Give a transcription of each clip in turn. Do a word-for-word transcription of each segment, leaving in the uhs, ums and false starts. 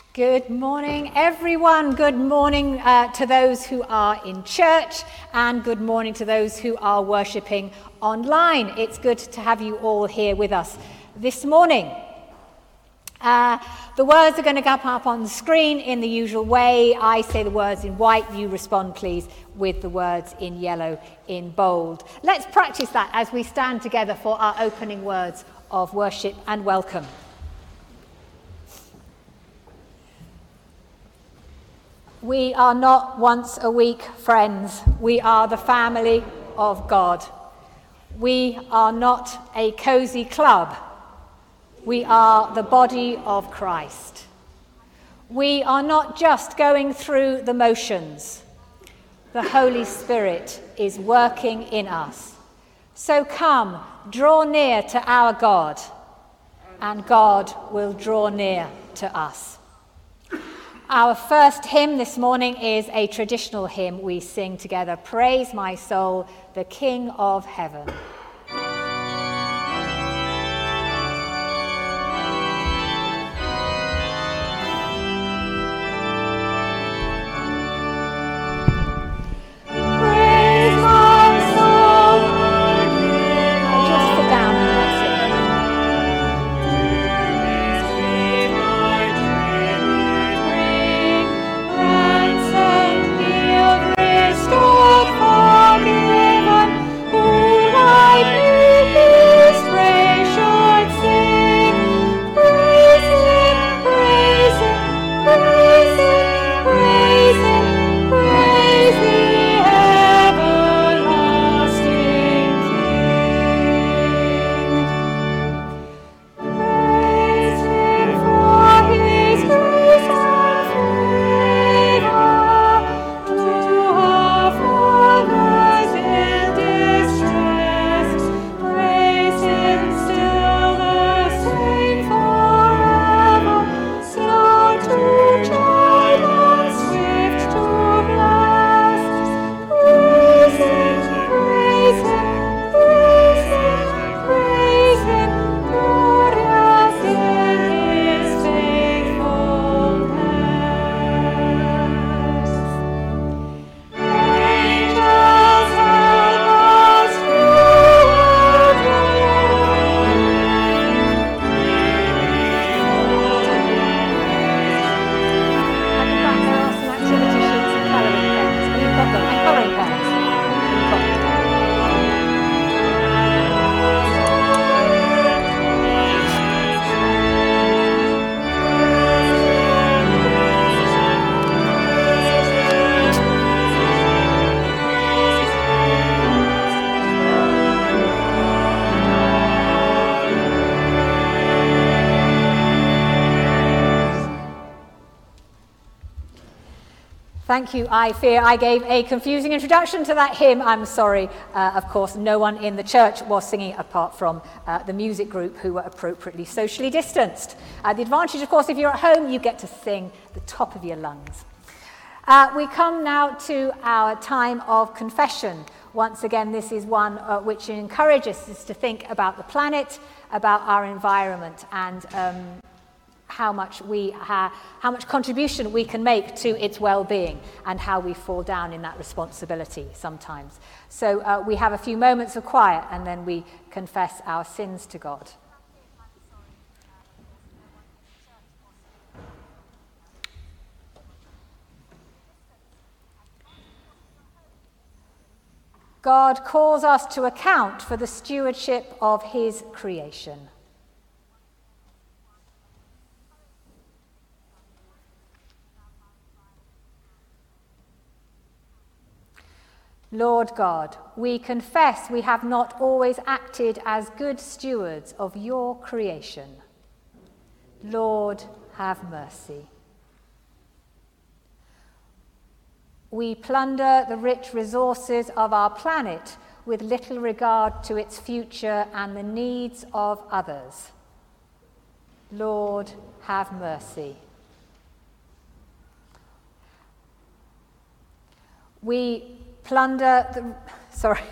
Good morning, everyone. Good morning uh, to those who are in church, and good morning to those who are worshipping online. It's good to have you all here with us this morning. Uh, the words are going to come up on the screen in the usual way. I say the words in white. You respond, please, with the words in yellow in bold. Let's practice that as we stand together for our opening words of worship and welcome. We are not once a week friends. We are the family of God. We are not a cozy club. We are the body of Christ. We are not just going through the motions. The Holy Spirit is working in us. So come, draw near to our God, and God will draw near to us. Our first hymn this morning is a traditional hymn we sing together. Praise my soul, the King of heaven. Thank you. I fear I gave a confusing introduction to that hymn. I'm sorry. Uh, of course, no one in the church was singing apart from uh, the music group, who were appropriately socially distanced. Uh, the advantage, of course, if you're at home, you get to sing the top of your lungs. Uh, we come now to our time of confession. Once again, this is one uh, which encourages us to think about the planet, about our environment, and um, how much we ha- how much contribution we can make to its well-being, and how we fall down in that responsibility sometimes. So uh, we have a few moments of quiet, and then we confess our sins to God. God calls us to account for the stewardship of his creation. Lord God, we confess we have not always acted as good stewards of your creation. Lord, have mercy. We plunder the rich resources of our planet with little regard to its future and the needs of others. Lord, have mercy. We plunder the, sorry,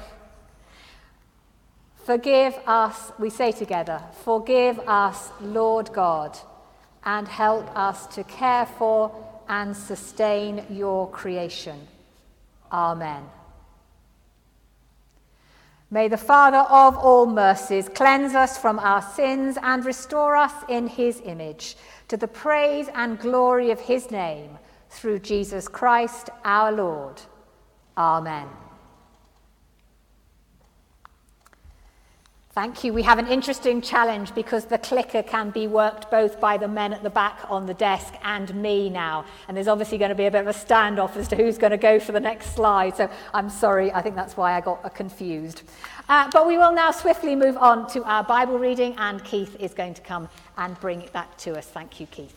forgive us, we say together, forgive us, Lord God, and help us to care for and sustain your creation. Amen. May the Father of all mercies cleanse us from our sins and restore us in his image, to the praise and glory of his name, through Jesus Christ our Lord. Amen. Thank you. We have an interesting challenge because the clicker can be worked both by the men at the back on the desk and me now. And there's obviously going to be a bit of a standoff as to who's going to go for the next slide. So I'm sorry, I think that's why I got confused. Uh, but we will now swiftly move on to our Bible reading, and Keith is going to come and bring it back to us. Thank you, Keith.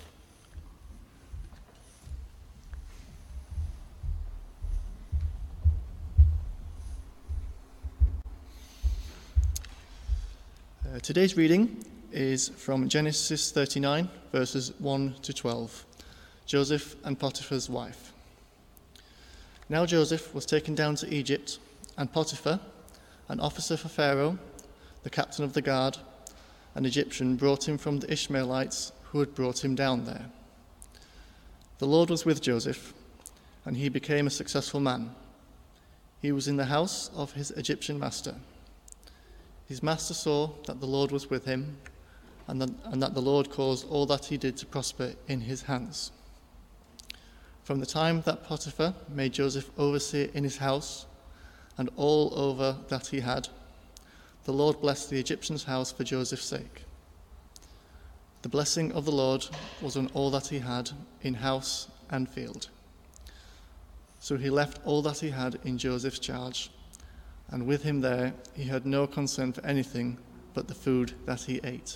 Uh, today's reading is from Genesis thirty-nine, verses one to twelve, Joseph and Potiphar's wife. Now Joseph was taken down to Egypt, and Potiphar, an officer for Pharaoh, the captain of the guard, an Egyptian, brought him from the Ishmaelites who had brought him down there. The Lord was with Joseph, and he became a successful man. He was in the house of his Egyptian master. His master saw that the Lord was with him, and that, and that the Lord caused all that he did to prosper in his hands. From the time that Potiphar made Joseph overseer in his house, and all over that he had, the Lord blessed the Egyptian's house for Joseph's sake. The blessing of the Lord was on all that he had in house and field. So he left all that he had in Joseph's charge, and with him there he had no concern for anything but the food that he ate.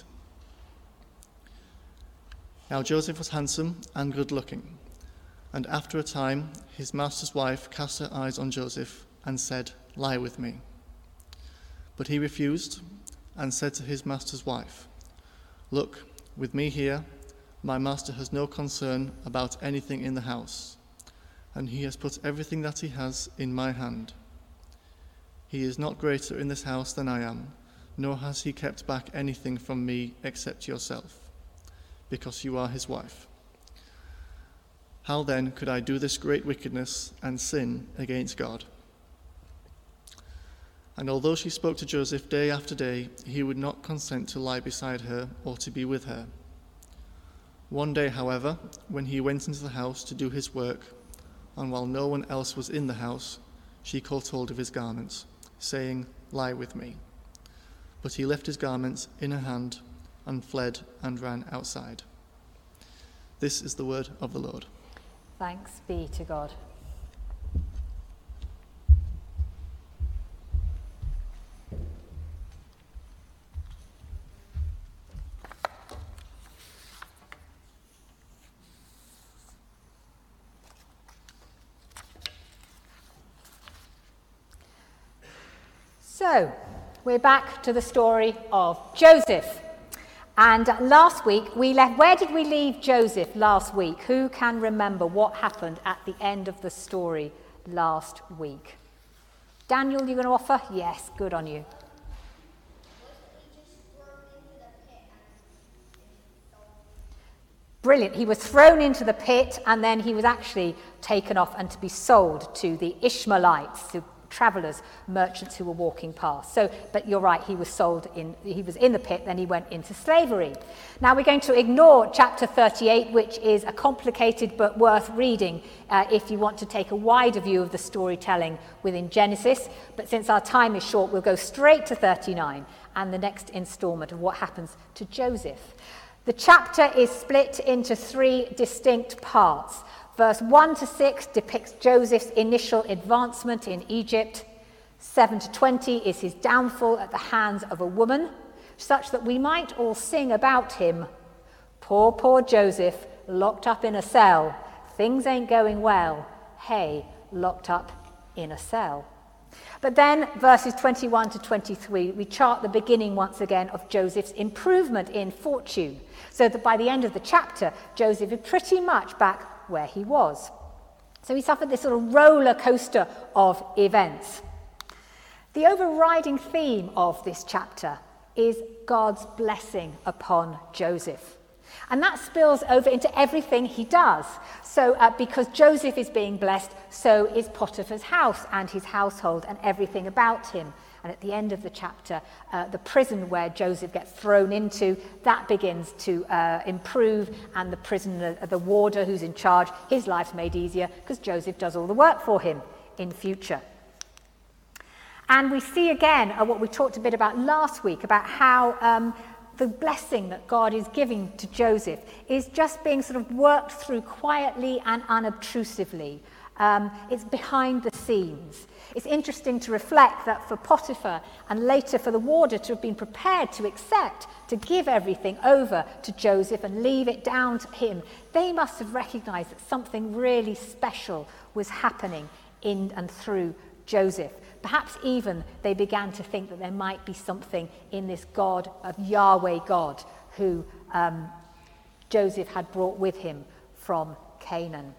Now Joseph was handsome and good-looking, and after a time his master's wife cast her eyes on Joseph and said, "Lie with me." But he refused and said to his master's wife, "Look, with me here, my master has no concern about anything in the house, and he has put everything that he has in my hand. He is not greater in this house than I am, nor has he kept back anything from me except yourself, because you are his wife. How then could I do this great wickedness and sin against God?" And although she spoke to Joseph day after day, he would not consent to lie beside her or to be with her. One day, however, when he went into the house to do his work, and while no one else was in the house, she caught hold of his garments, saying, "Lie with me." But he left his garments in her hand and fled and ran outside. This is the word of the Lord. Thanks be to God. So, we're back to the story of Joseph. And last week we left, where did we leave Joseph last week? Who can remember what happened at the end of the story last week? Daniel, you going to offer? Yes, good on you. Brilliant. He was thrown into the pit, and then he was actually taken off and to be sold to the Ishmaelites, to travellers, merchants who were walking past. So, but you're right, he was sold in, he was in the pit, then he went into slavery. Now we're going to ignore chapter thirty-eight, which is a complicated but worth reading uh, if you want to take a wider view of the storytelling within Genesis. But since our time is short, we'll go straight to thirty-nine and the next instalment of what happens to Joseph. The chapter is split into three distinct parts. Verse one to six depicts Joseph's initial advancement in Egypt. seven to twenty is his downfall at the hands of a woman, such that we might all sing about him. Poor, poor Joseph, locked up in a cell. Things ain't going well. Hey, locked up in a cell. But then, verses twenty-one to twenty-three, we chart the beginning once again of Joseph's improvement in fortune, so that by the end of the chapter, Joseph is pretty much back where he was. So he suffered this sort of roller coaster of events. The overriding theme of this chapter is God's blessing upon Joseph. And that spills over into everything he does. So uh, because Joseph is being blessed, so is Potiphar's house and his household and everything about him. And at the end of the chapter, uh, the prison where Joseph gets thrown into, that begins to uh, improve, and the prisoner, the warder who's in charge, his life's made easier because Joseph does all the work for him in future. And we see again uh, what we talked a bit about last week, about how um, the blessing that God is giving to Joseph is just being sort of worked through quietly and unobtrusively. Um, it's behind the scenes. It's interesting to reflect that for Potiphar and later for the warder to have been prepared to accept, to give everything over to Joseph and leave it down to him, they must have recognized that something really special was happening in and through Joseph. Perhaps even they began to think that there might be something in this God of Yahweh God who um, Joseph had brought with him from Canaan.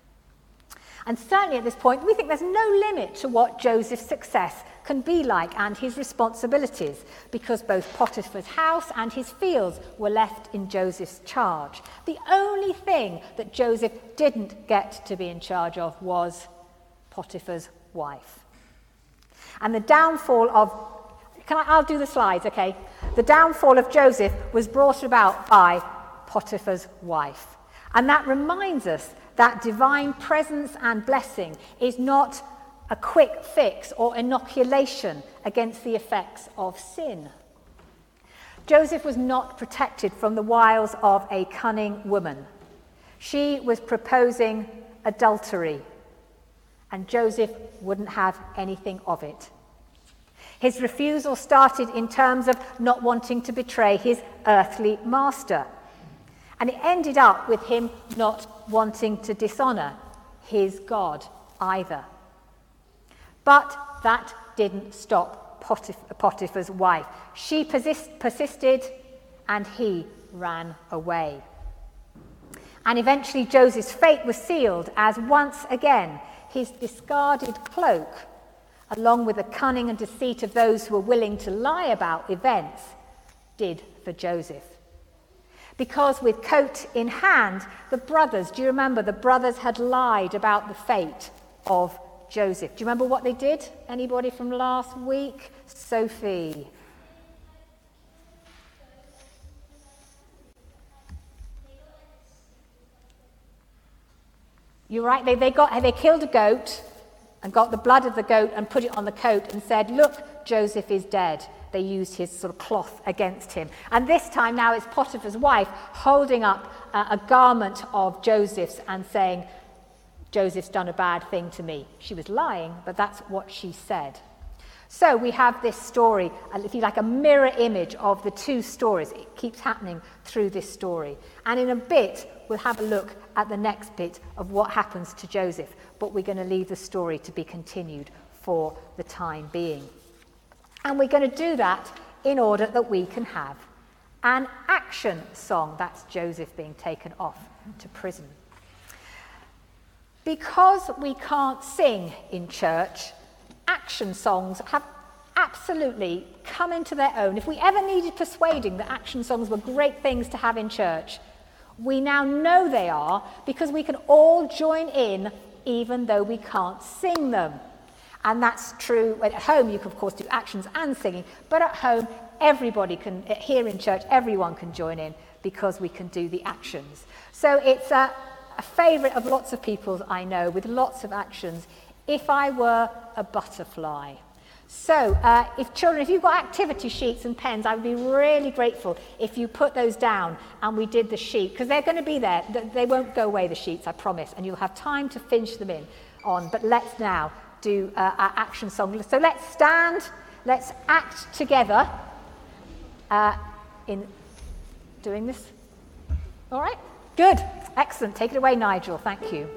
And certainly at this point, we think there's no limit to what Joseph's success can be like and his responsibilities, because both Potiphar's house and his fields were left in Joseph's charge. The only thing that Joseph didn't get to be in charge of was Potiphar's wife. And the downfall of, can I, I'll do the slides, okay? The downfall of Joseph was brought about by Potiphar's wife. And that reminds us that divine presence and blessing is not a quick fix or inoculation against the effects of sin. Joseph was not protected from the wiles of a cunning woman. She was proposing adultery, and Joseph wouldn't have anything of it. His refusal started in terms of not wanting to betray his earthly master. And it ended up with him not wanting to dishonor his God either. But that didn't stop Potif- Potiphar's wife. She persist- persisted and he ran away. And eventually Joseph's fate was sealed as once again his discarded cloak, along with the cunning and deceit of those who were willing to lie about events, did for Joseph. Because with coat in hand, the brothers, do you remember, the brothers had lied about the fate of Joseph. Do you remember what they did? Anybody from last week? Sophie. You're right, they, they got they killed a goat and got the blood of the goat and put it on the coat and said, look, Joseph is dead. They used his sort of cloth against him. And this time now it's Potiphar's wife holding up uh, a garment of Joseph's and saying, Joseph's done a bad thing to me. She was lying, but that's what she said. So we have this story, if you like, a mirror image of the two stories. It keeps happening through this story. And in a bit, we'll have a look at the next bit of what happens to Joseph. But we're going to leave the story to be continued for the time being. And we're going to do that in order that we can have an action song. That's Joseph being taken off to prison. Because we can't sing in church, action songs have absolutely come into their own. If we ever needed persuading that action songs were great things to have in church, we now know they are because we can all join in even though we can't sing them. And that's true at home. You can, of course, do actions and singing, but at home, everybody can, here in church, everyone can join in because we can do the actions. So it's a, a favourite of lots of people's, I know, with lots of actions. If I were a butterfly. So uh, if children, if you've got activity sheets and pens, I would be really grateful if you put those down and we did the sheet, because they're going to be there. They won't go away, the sheets, I promise, and you'll have time to finish them in on. But let's now do uh, our action song. So let's stand, let's act together uh, in doing this. All right? Good. Excellent. Take it away, Nigel. Thank you.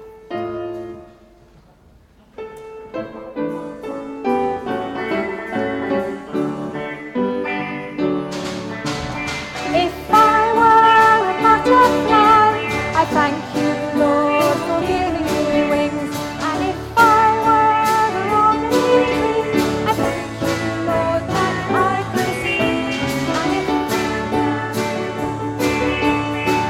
If I were a butterfly, I thank you, Lord, for giving me wings. And if I were a lonely tree, I thank you, Lord, that I could see. And if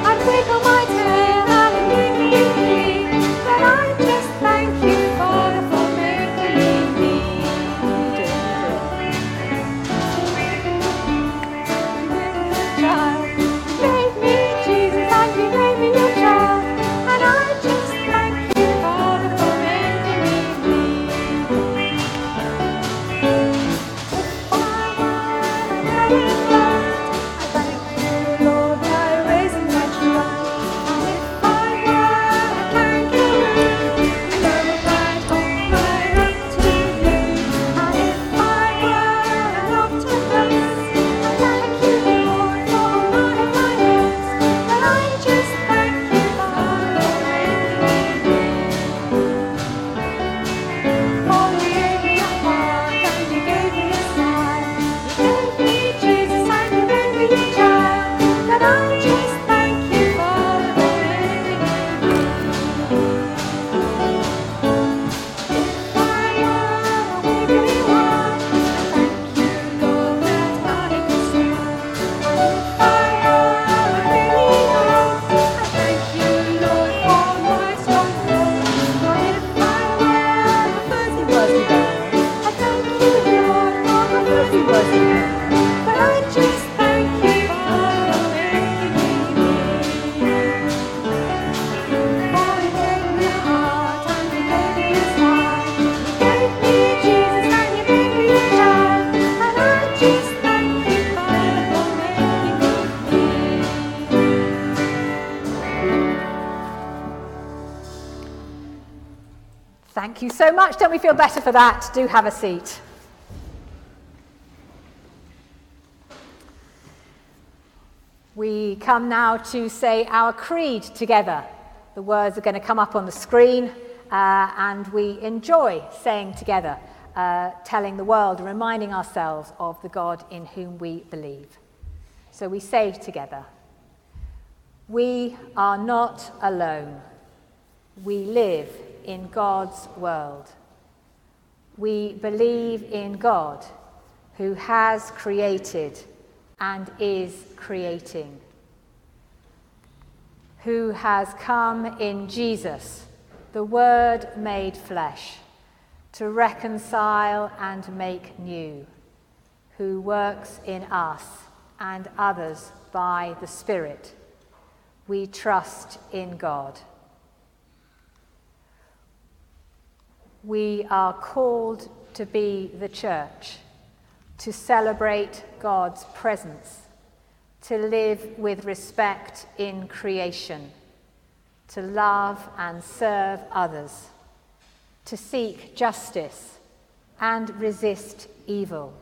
Thank you so much. Don't we feel better for that? Do have a seat. We come now to say our creed together. The words are going to come up on the screen, uh, and we enjoy saying together, uh, telling the world and reminding ourselves of the God in whom we believe. So we say together, we are not alone. We live in God's world. We believe in God, who has created and is creating, who has come in Jesus, the Word made flesh, to reconcile and make new, who works in us and others by the Spirit. We trust in God. We are called to be the church, to celebrate God's presence, to live with respect in creation, to love and serve others, to seek justice and resist evil,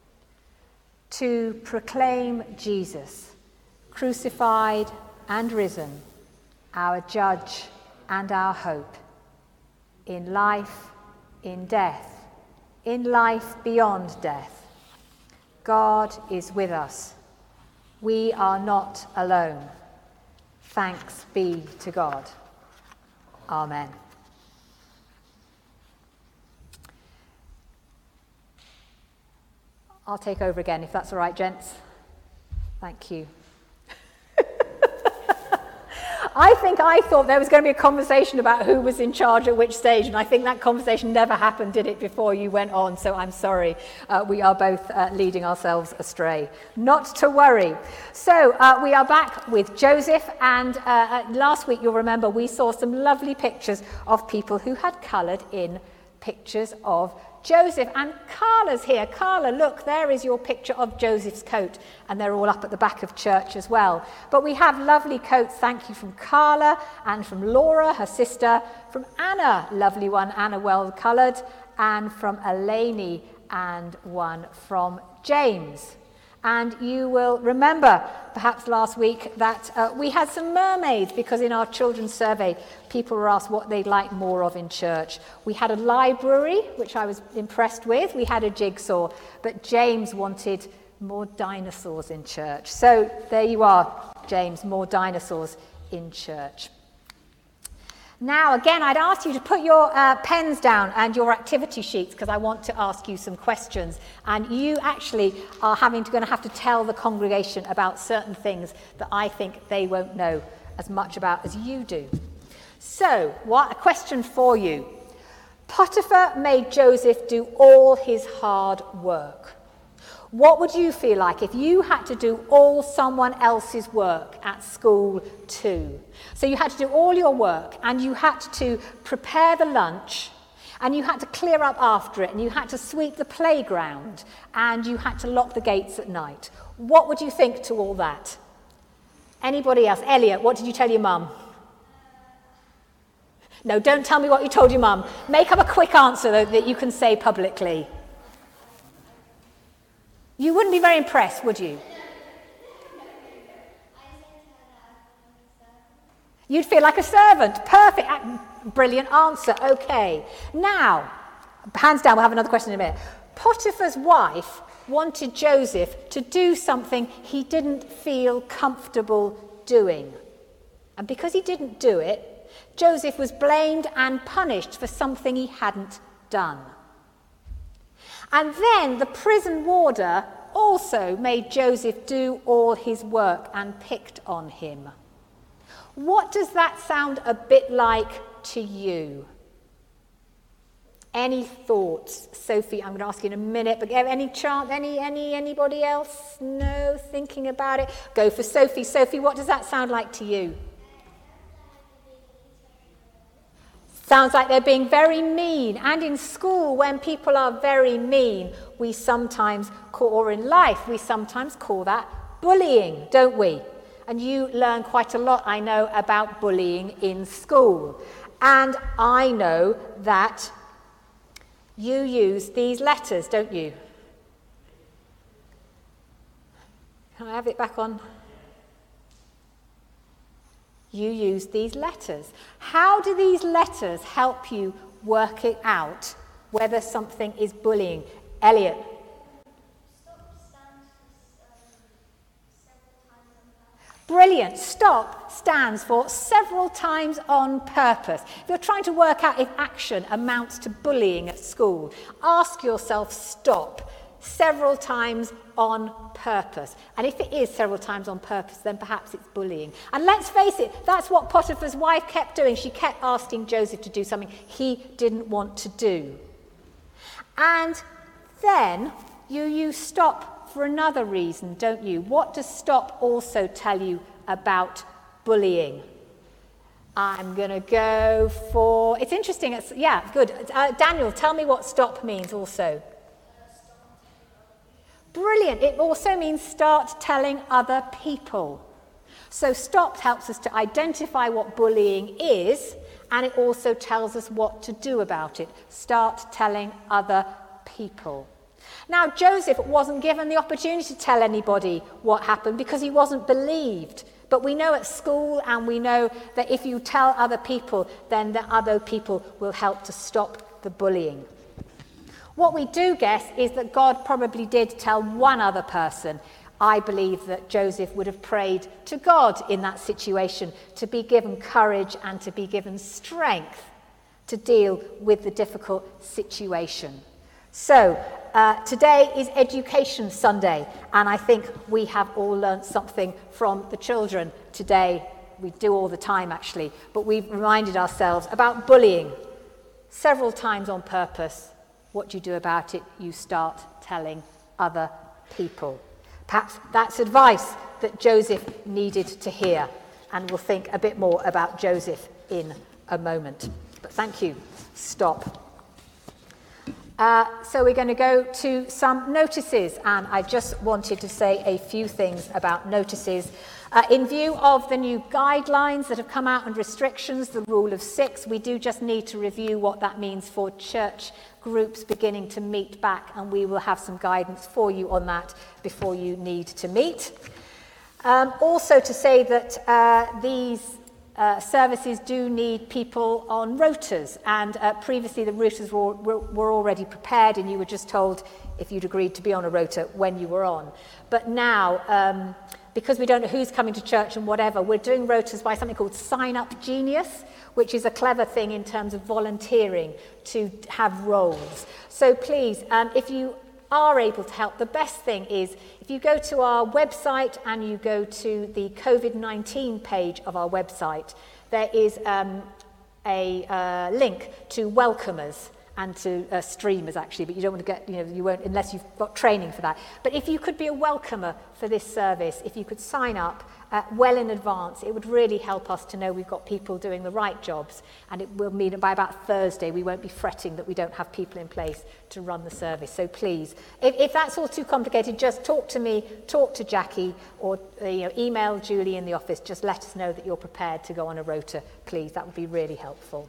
to proclaim Jesus, crucified and risen, our judge and our hope, in life, in death, in life beyond death. God is with us. We are not alone. Thanks be to God. Amen. I'll take over again, if that's all right, gents. Thank you. I think I thought there was going to be a conversation about who was in charge at which stage, and I think that conversation never happened, did it, before you went on, so I'm sorry. Uh, we are both uh, leading ourselves astray. Not to worry. So uh, we are back with Joseph, and uh, uh, last week, you'll remember, we saw some lovely pictures of people who had coloured in pictures of Joseph. And Carla's here. Carla, look, there is your picture of Joseph's coat, and they're all up at the back of church as well. But we have lovely coats, thank you, from Carla and from Laura, her sister, from Anna, lovely one, Anna, well coloured, and from Eleni, and one from James. And you will remember, perhaps last week, that uh, we had some mermaids, because in our children's survey, people were asked what they'd like more of in church. We had a library, which I was impressed with. We had a jigsaw, but James wanted more dinosaurs in church. So there you are, James, more dinosaurs in church. Now, again, I'd ask you to put your uh, pens down and your activity sheets, because I want to ask you some questions. And you actually are having to, going to have to tell the congregation about certain things that I think they won't know as much about as you do. So, what a question for you. Potiphar made Joseph do all his hard work. What would you feel like if you had to do all someone else's work at school too? So you had to do all your work, and you had to prepare the lunch, and you had to clear up after it, and you had to sweep the playground, and you had to lock the gates at night. What would you think to all that? Anybody else? Elliot, what did you tell your mum? No, don't tell me what you told your mum. Make up a quick answer, though, that you can say publicly. You wouldn't be very impressed, would you? You'd feel like a servant. Perfect. Brilliant answer. Okay. Now, hands down, we'll have another question in a minute. Potiphar's wife wanted Joseph to do something he didn't feel comfortable doing. And because he didn't do it, Joseph was blamed and punished for something he hadn't done. And then the prison warder also made Joseph do all his work and picked on him. What does that sound a bit like to you? Any thoughts? Sophie, I'm going to ask you in a minute, but any chance, any, any, anybody else? No, thinking about it? Go for Sophie. Sophie, what does that sound like to you? Sounds like they're being very mean. And in school, when people are very mean, we sometimes call, or in life, we sometimes call that bullying, don't we? And you learn quite a lot, I know, about bullying in school. And I know that you use these letters, don't you? Can I have it back on? You use these letters. How do these letters help you work it out, whether something is bullying? Elliot? Brilliant. STOP stands for several times on purpose. If you're trying to work out if action amounts to bullying at school, ask yourself STOP several times on purpose. And if it is several times on purpose, then perhaps it's bullying. And let's face it, that's what Potiphar's wife kept doing. She kept asking Joseph to do something he didn't want to do. And then you use STOP for another reason, don't you? What does STOP also tell you about bullying? I'm going to go for... It's interesting. It's, yeah, good. Uh, Daniel, tell me what STOP means also. Brilliant. It also means start telling other people. So STOP helps us to identify what bullying is, and it also tells us what to do about it. Start telling other people. Now, Joseph wasn't given the opportunity to tell anybody what happened because he wasn't believed. But we know at school, and we know that if you tell other people, then the other people will help to stop the bullying. What we do guess is that God probably did tell one other person. I believe that Joseph would have prayed to God in that situation to be given courage and to be given strength to deal with the difficult situation. So, uh, today is Education Sunday, and I think we have all learnt something from the children today. We do all the time, actually, but we've reminded ourselves about bullying several times on purpose. What do you do about it? You start telling other people. Perhaps that's advice that Joseph needed to hear, and we'll think a bit more about Joseph in a moment. But thank you. Stop. Uh, so we're going to go to some notices, and I just wanted to say a few things about notices. Uh, in view of the new guidelines that have come out and restrictions, the rule of six, we do just need to review what that means for church groups beginning to meet back, and we will have some guidance for you on that before you need to meet. Um, also to say that uh, these Uh, services do need people on rotas, and uh, previously the rotas were, were, were already prepared, and you were just told if you'd agreed to be on a rota when you were on. But now, um, because we don't know who's coming to church and whatever, we're doing rotas by something called Sign Up Genius, which is a clever thing in terms of volunteering to have roles. So please, um, if you are able to help, the best thing is if you go to our website and you go to the covid nineteen page of our website, there is um, a uh, link to welcomers and to uh, streamers, actually, but you don't want to get, you know, you won't unless you've got training for that. But if you could be a welcomer for this service, if you could sign up uh, well in advance, it would really help us to know we've got people doing the right jobs, and it will mean by about Thursday we won't be fretting that we don't have people in place to run the service. So please, if, if that's all too complicated, just talk to me, talk to Jackie, or uh, you know, email Julie in the office. Just let us know that you're prepared to go on a rota, please. That would be really helpful.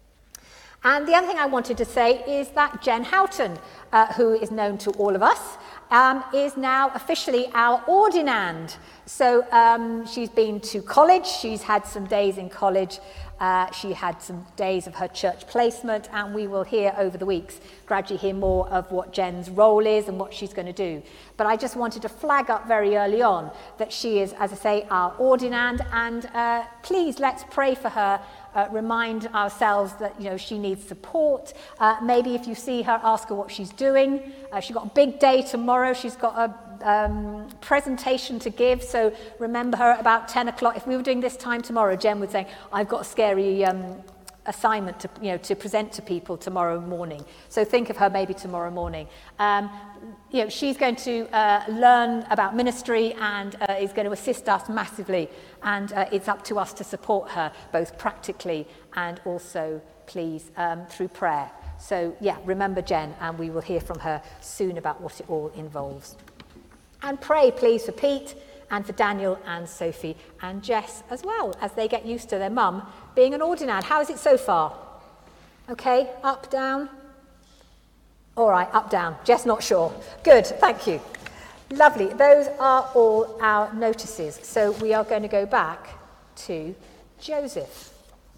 And the other thing I wanted to say is that Jen Houghton, uh, who is known to all of us, um, is now officially our ordinand. So um, she's been to college, she's had some days in college, uh, she had some days of her church placement, and we will hear over the weeks, gradually hear more of what Jen's role is and what she's going to do. But I just wanted to flag up very early on that she is, as I say, our ordinand, and uh, please let's pray for her. Uh, remind ourselves that, you know, she needs support. Uh, maybe if you see her, ask her what she's doing. Uh, she's got a big day tomorrow. She's got a um, presentation to give, so remember her at about ten o'clock. If we were doing this time tomorrow, Jen would say, I've got a scary um, assignment to, you know, to present to people tomorrow morning. So think of her maybe tomorrow morning. Um, you know, she's going to uh, learn about ministry and uh, is going to assist us massively. And uh, it's up to us to support her, both practically and also, please, um, through prayer. So, yeah, remember Jen, and we will hear from her soon about what it all involves. And pray, please, for Pete and for Daniel and Sophie and Jess as well, as they get used to their mum being an ordinand. How is it so far? Okay, up, down? All right, up, down. Jess not sure. Good, thank you. Lovely. Those are all our notices. So we are going to go back to Joseph.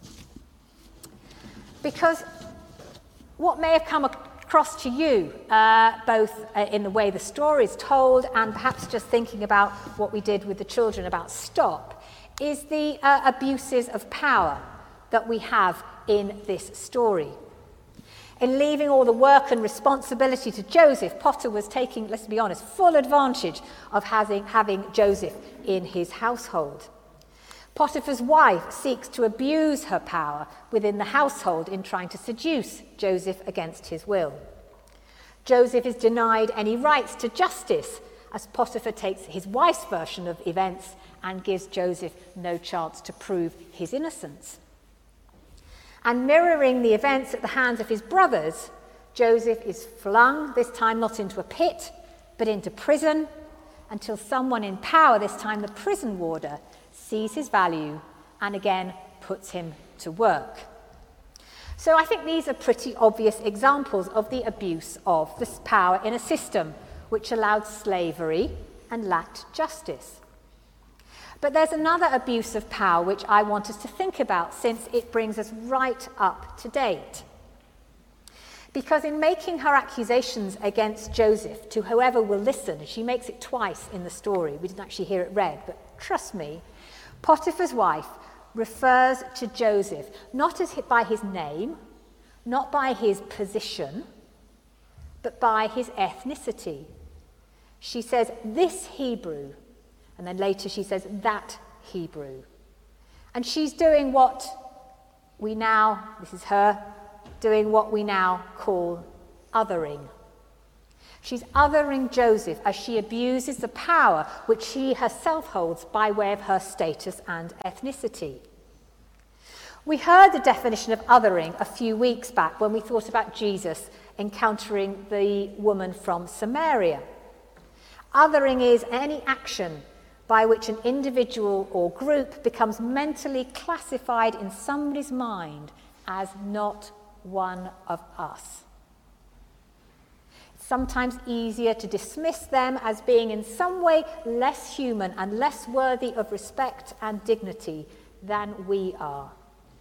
Because what may have come across to you, uh, both uh, in the way the story is told and perhaps just thinking about what we did with the children about stop, is the uh, abuses of power that we have in this story. In leaving all the work and responsibility to Joseph, Potter was taking, let's be honest, full advantage of having, having Joseph in his household. Potiphar's wife seeks to abuse her power within the household in trying to seduce Joseph against his will. Joseph is denied any rights to justice as Potiphar takes his wife's version of events and gives Joseph no chance to prove his innocence. And mirroring the events at the hands of his brothers, Joseph is flung, this time not into a pit, but into prison, until someone in power, this time the prison warder, sees his value and again puts him to work. So I think these are pretty obvious examples of the abuse of this power in a system which allowed slavery and lacked justice. But there's another abuse of power which I want us to think about, since it brings us right up to date. Because in making her accusations against Joseph to whoever will listen, she makes it twice in the story. We didn't actually hear it read, but trust me, Potiphar's wife refers to Joseph not as by his name, not by his position, but by his ethnicity. She says, "This Hebrew," and then later she says, "that Hebrew." And she's doing what we now, this is her, doing what we now call othering. She's othering Joseph as she abuses the power which she herself holds by way of her status and ethnicity. We heard the definition of othering a few weeks back when we thought about Jesus encountering the woman from Samaria. Othering is any action by which an individual or group becomes mentally classified in somebody's mind as not one of us. It's sometimes easier to dismiss them as being in some way less human and less worthy of respect and dignity than we are.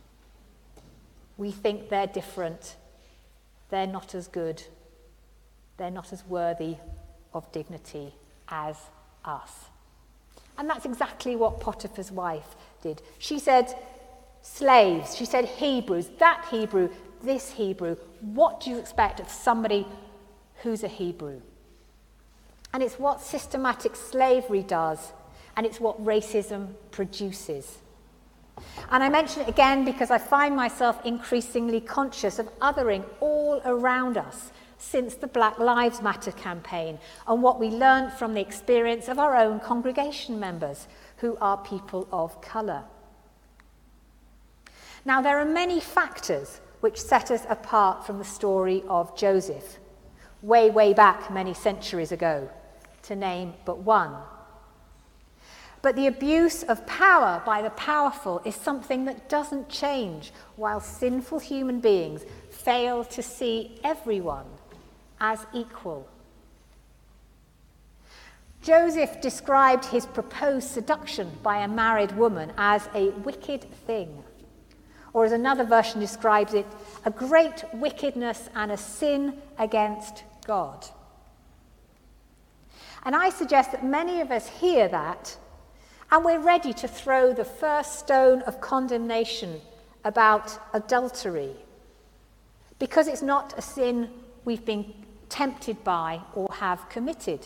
We think they're different, they're not as good, they're not as worthy of dignity as us. And that's exactly what Potiphar's wife did. She said, slaves, she said Hebrews, that Hebrew, this Hebrew. What do you expect of somebody who's a Hebrew? And it's what systematic slavery does, and it's what racism produces. And I mention it again because I find myself increasingly conscious of othering all around us since the Black Lives Matter campaign, and what we learned from the experience of our own congregation members who are people of colour. Now, there are many factors which set us apart from the story of Joseph, way, way back many centuries ago, to name but one. But the abuse of power by the powerful is something that doesn't change while sinful human beings fail to see everyone as equal. Joseph described his proposed seduction by a married woman as a wicked thing, or as another version describes it, a great wickedness and a sin against God. And I suggest that many of us hear that, and we're ready to throw the first stone of condemnation about adultery, because it's not a sin we've been tempted by or have committed.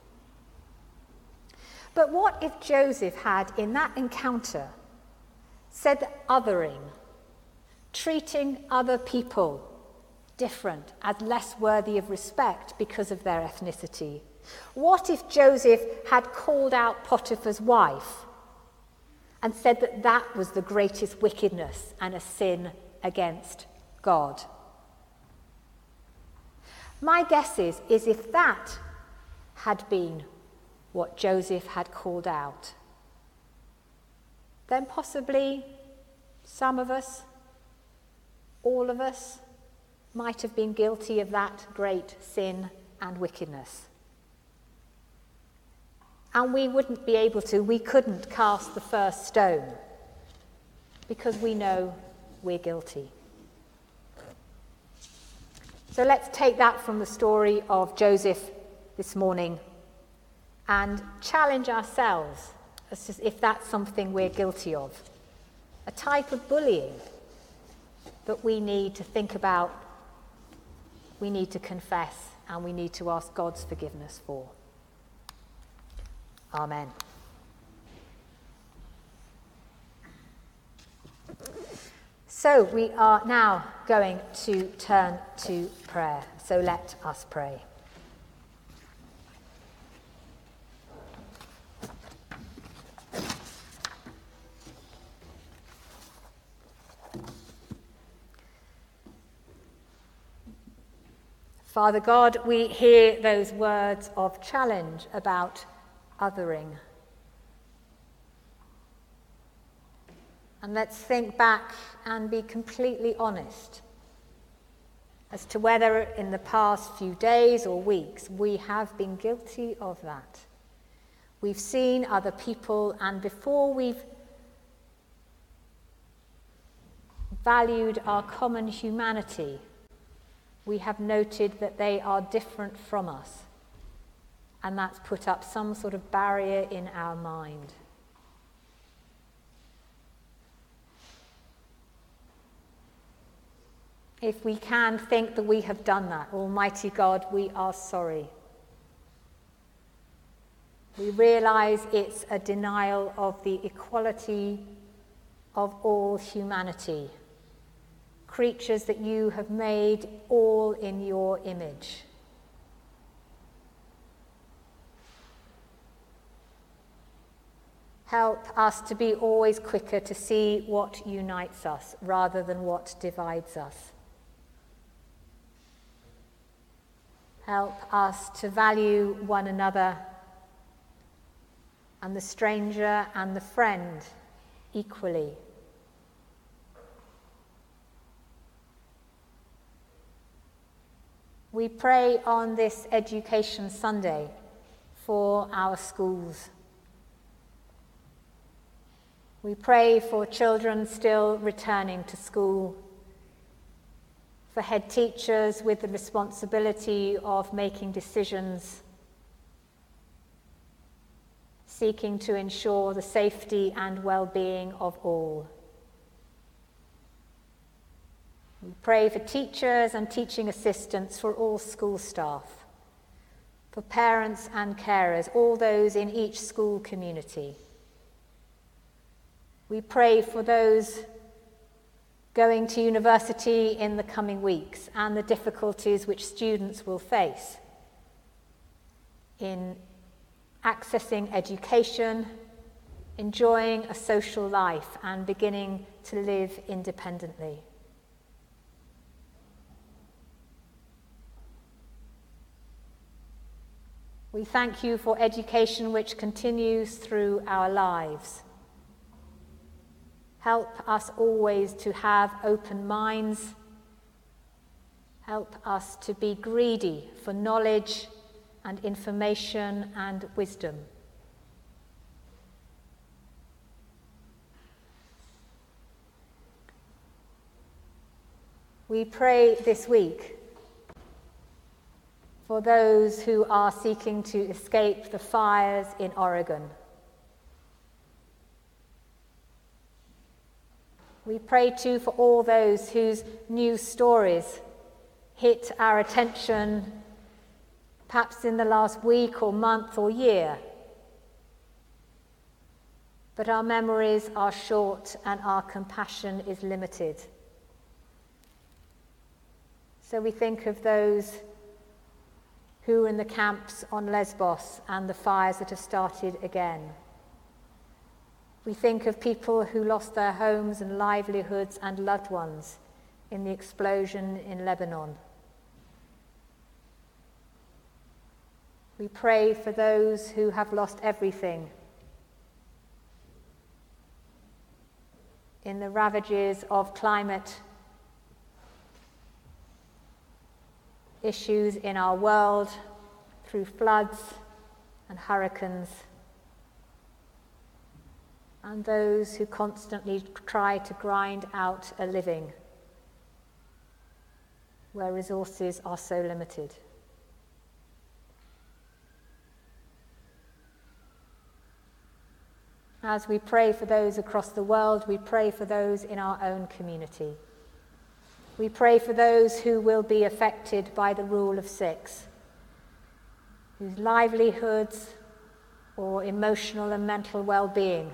But what if Joseph had, in that encounter, said that othering, treating other people different, as less worthy of respect because of their ethnicity? What if Joseph had called out Potiphar's wife and said that that was the greatest wickedness and a sin against God? My guess is, is if that had been what Joseph had called out, then possibly some of us, all of us, might have been guilty of that great sin and wickedness. And we wouldn't be able to, we couldn't cast the first stone because we know we're guilty. So let's take that from the story of Joseph this morning and challenge ourselves as to if that's something we're guilty of. A type of bullying that we need to think about, we need to confess, and we need to ask God's forgiveness for. Amen. So we are now going to turn to prayer. So let us pray. Father God, we hear those words of challenge about othering. And let's think back and be completely honest as to whether in the past few days or weeks we have been guilty of that. We've seen other people, and before we've valued our common humanity, we have noted that they are different from us, and that's put up some sort of barrier in our mind. If we can think that we have done that, Almighty God, we are sorry. We realize it's a denial of the equality of all humanity, creatures that you have made all in your image. Help us to be always quicker to see what unites us rather than what divides us. Help us to value one another and the stranger and the friend equally. We pray on this Education Sunday for our schools. We pray for children still returning to school, for head teachers with the responsibility of making decisions, seeking to ensure the safety and well-being of all. We pray for teachers and teaching assistants, for all school staff, for parents and carers, all those in each school community. We pray for those going to university in the coming weeks and the difficulties which students will face in accessing education, enjoying a social life, and beginning to live independently. We thank you for education which continues through our lives. Help us always to have open minds. Help us to be greedy for knowledge and information and wisdom. We pray this week for those who are seeking to escape the fires in Oregon. We pray too for all those whose news stories hit our attention perhaps in the last week or month or year. But our memories are short and our compassion is limited. So we think of those who are in the camps on Lesbos and the fires that have started again. We think of people who lost their homes and livelihoods and loved ones in the explosion in Lebanon. We pray for those who have lost everything in the ravages of climate issues in our world, through floods and hurricanes, and those who constantly try to grind out a living where resources are so limited. As we pray for those across the world, we pray for those in our own community. We pray for those who will be affected by the rule of six, whose livelihoods or emotional and mental well-being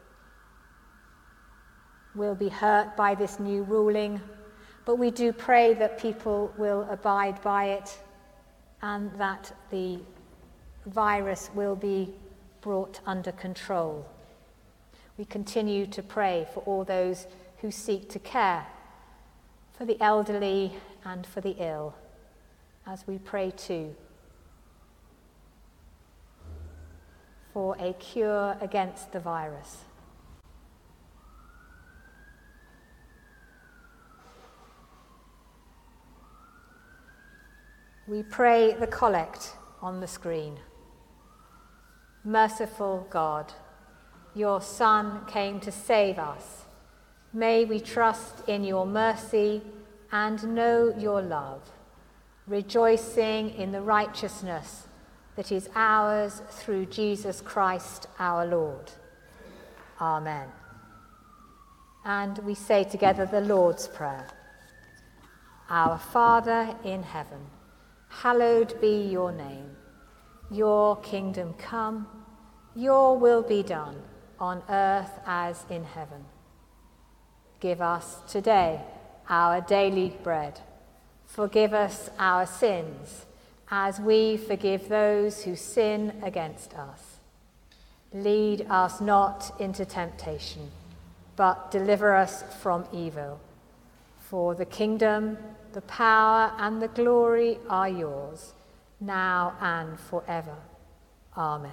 will be hurt by this new ruling, but we do pray that people will abide by it and that the virus will be brought under control. We continue to pray for all those who seek to care for the elderly and for the ill, as we pray too for a cure against the virus. We pray the collect on the screen. Merciful God, your Son came to save us. May we trust in your mercy and know your love, rejoicing in the righteousness that is ours through Jesus Christ our Lord. Amen. And we say together the Lord's Prayer. Our Father in heaven, hallowed be your name. Your kingdom come, your will be done, on earth as in heaven. Give us today our daily bread. Forgive us our sins, as we forgive those who sin against us. Lead us not into temptation, but deliver us from evil. For the kingdom, the power, and the glory are yours, now and forever. Amen.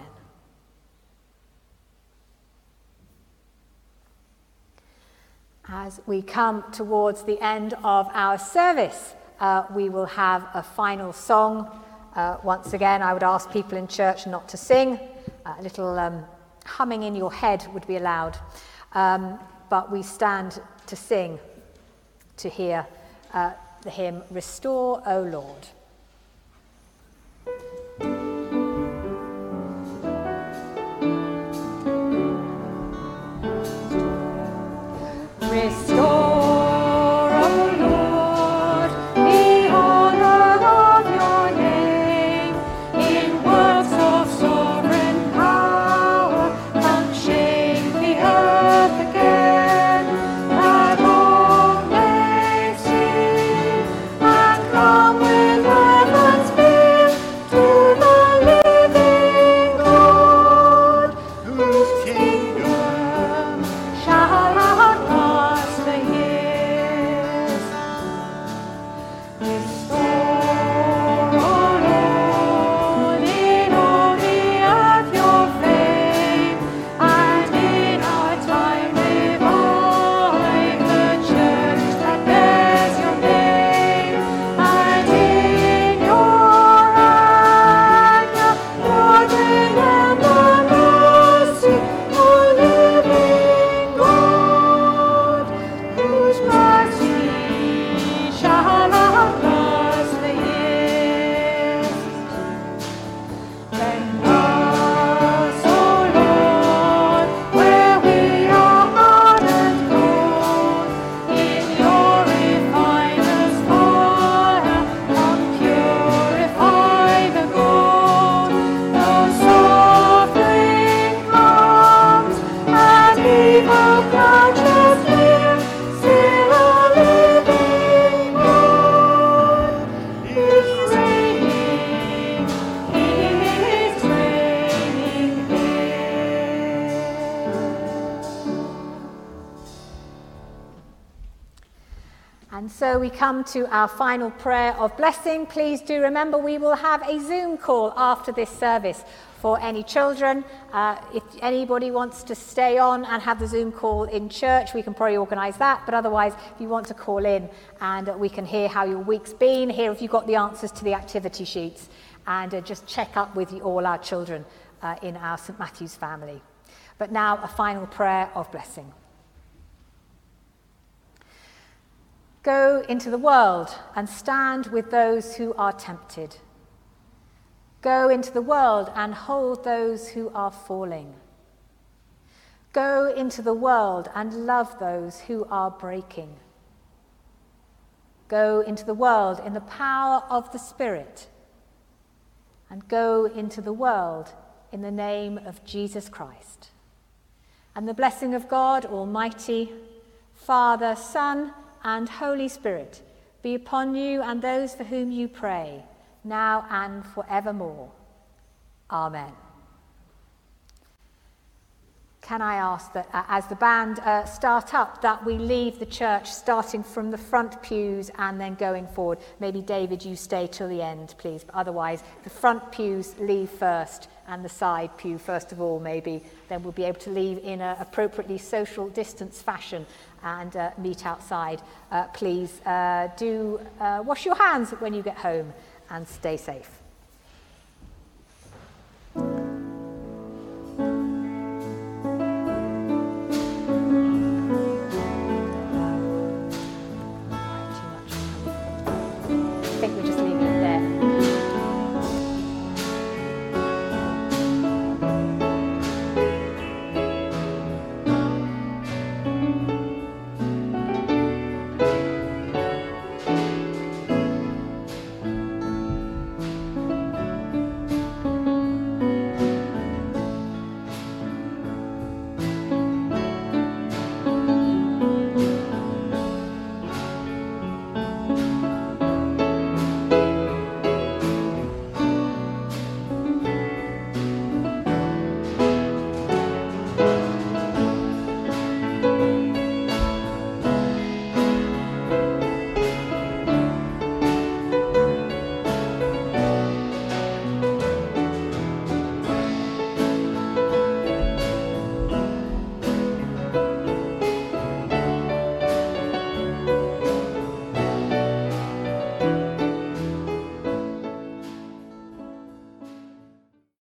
As we come towards the end of our service, uh, we will have a final song. Uh, once again, I would ask people in church not to sing. Uh, a little um, humming in your head would be allowed. Um, but we stand to sing, to hear uh, the hymn, Restore, O Lord. Restore. With And so we come to our final prayer of blessing. Please do remember we will have a Zoom call after this service for any children. Uh, if anybody wants to stay on and have the Zoom call in church, we can probably organise that. But otherwise, if you want to call in and uh, we can hear how your week's been, hear if you've got the answers to the activity sheets, and uh, just check up with you, all our children uh, in our St Matthew's family. But now a final prayer of blessing. Go into the world and stand with those who are tempted. Go into the world and hold those who are falling. Go into the world and love those who are breaking. Go into the world in the power of the Spirit. And go into the world in the name of Jesus Christ. And the blessing of God Almighty, Father, Son, and Holy Spirit be upon you and those for whom you pray, now and forevermore. Amen. Can I ask that uh, as the band uh, start up, that we leave the church starting from the front pews and then going forward. Maybe David, you stay till the end, please. But otherwise, the front pews leave first and the side pew first of all, maybe. Then we'll be able to leave in an appropriately social distance fashion and uh, meet outside. Uh, please uh, do uh, wash your hands when you get home and stay safe.